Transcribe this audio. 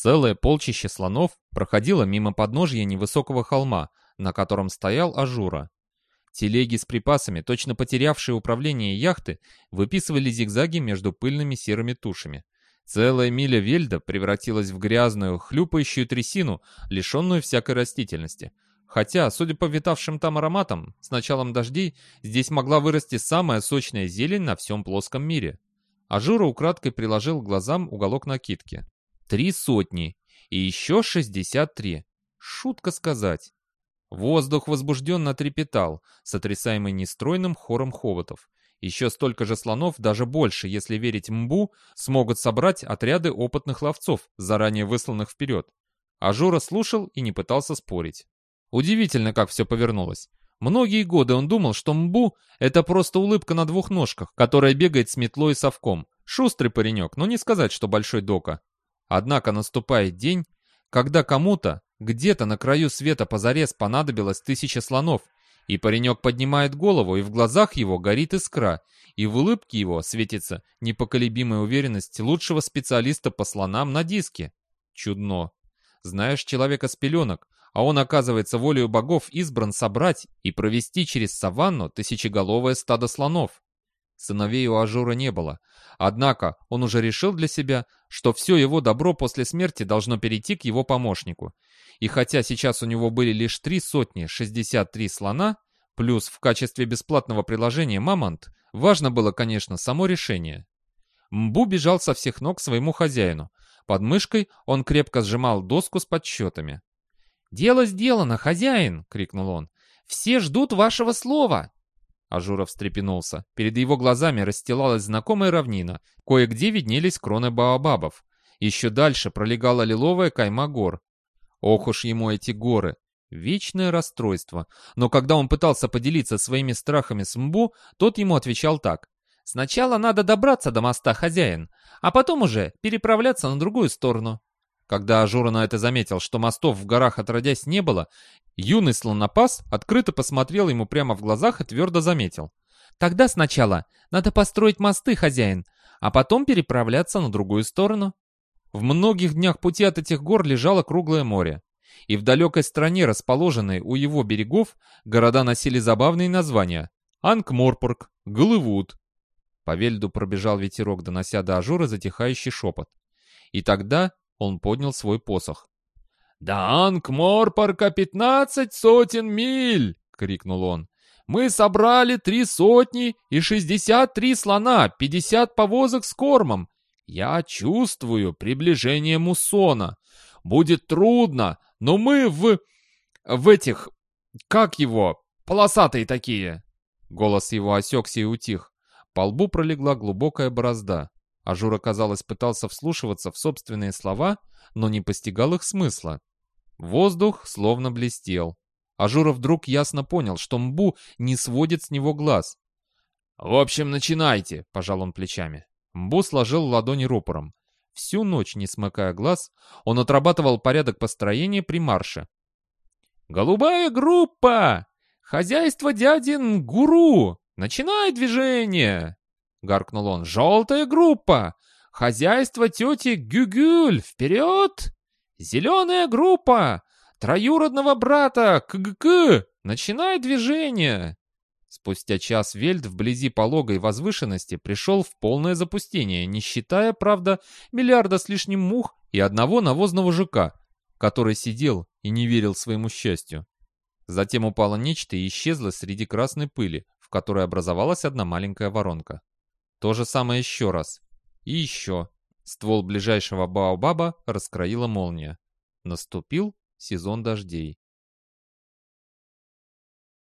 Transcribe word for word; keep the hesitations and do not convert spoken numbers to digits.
Целое полчище слонов проходило мимо подножья невысокого холма, на котором стоял Ажура. Телеги с припасами, точно потерявшие управление яхты, выписывали зигзаги между пыльными серыми тушами. Целая миля вельда превратилась в грязную, хлюпающую трясину, лишенную всякой растительности. Хотя, судя по витавшим там ароматам, с началом дождей здесь могла вырасти самая сочная зелень на всем плоском мире. Ажура украдкой приложил к глазам уголок накидки. Три сотни. И еще шестьдесят три. Шутка сказать. Воздух возбужденно трепетал, сотрясаемый нестройным хором хоботов. Еще столько же слонов, даже больше, если верить Мбу, смогут собрать отряды опытных ловцов, заранее высланных вперед. Ажура слушал и не пытался спорить. Удивительно, как все повернулось. Многие годы он думал, что Мбу — это просто улыбка на двух ножках, которая бегает с метлой и совком. Шустрый паренек, но не сказать, что большой дока. Однако наступает день, когда кому-то, где-то на краю света позарез понадобилось тысяча слонов, и паренек поднимает голову, и в глазах его горит искра, и в улыбке его светится непоколебимая уверенность лучшего специалиста по слонам на диске. Чудно. Знаешь человека с пеленок, а он, оказывается, волею богов избран собрать и провести через саванну тысячеголовое стадо слонов. Сыновей у Ажура не было, однако он уже решил для себя, что все его добро после смерти должно перейти к его помощнику. И хотя сейчас у него были лишь три сотни шестьдесят три слона, плюс в качестве бесплатного приложения мамонт, важно было, конечно, само решение. Мбу бежал со всех ног к своему хозяину. Под мышкой он крепко сжимал доску с подсчетами. «Дело сделано, хозяин!» — крикнул он. «Все ждут вашего слова!» Ажура встрепенулся. Перед его глазами расстилалась знакомая равнина. Кое-где виднелись кроны баобабов. Еще дальше пролегала лиловая кайма гор. Ох уж ему эти горы! Вечное расстройство. Но когда он пытался поделиться своими страхами с Мбу, тот ему отвечал так. «Сначала надо добраться до моста, хозяин, а потом уже переправляться на другую сторону». Когда Ажура на это заметил, что мостов в горах отродясь не было, юный слонопас открыто посмотрел ему прямо в глазах и твердо заметил. «Тогда сначала надо построить мосты, хозяин, а потом переправляться на другую сторону». В многих днях пути от этих гор лежало круглое море. И в далекой стране, расположенной у его берегов, города носили забавные названия. Анкморпорг, Голливуд. По вельду пробежал ветерок, донося до Ажура затихающий шепот. И тогда он поднял свой посох. «До Анкморпорга пятнадцать сотен миль!» — крикнул он. «Мы собрали три сотни и шестьдесят три слона, пятьдесят повозок с кормом. Я чувствую приближение муссона. Будет трудно, но мы в... в этих... как его? Полосатые такие!» Голос его осекся и утих. По лбу пролегла глубокая борозда. Ажура, казалось, пытался вслушиваться в собственные слова, но не постигал их смысла. Воздух словно блестел. Ажура вдруг ясно понял, что Мбу не сводит с него глаз. «В общем, начинайте», — пожал он плечами. Мбу сложил ладони рупором. Всю ночь, не смыкая глаз, он отрабатывал порядок построения при марше. «Голубая группа! Хозяйство дядин Гуру! Начинай движение!» — гаркнул он. «Желтая группа! Хозяйство тети Гюгюль! Вперед! Зеленая группа! Троюродного брата К-Г-К! Начинай движение!» Спустя час вельд вблизи пологой возвышенности пришел в полное запустение, не считая, правда, миллиарда с лишним мух и одного навозного жука, который сидел и не верил своему счастью. Затем упало нечто и исчезло среди красной пыли, в которой образовалась одна маленькая воронка. То же самое еще раз. И еще. Ствол ближайшего баобаба раскроила молния. Наступил сезон дождей.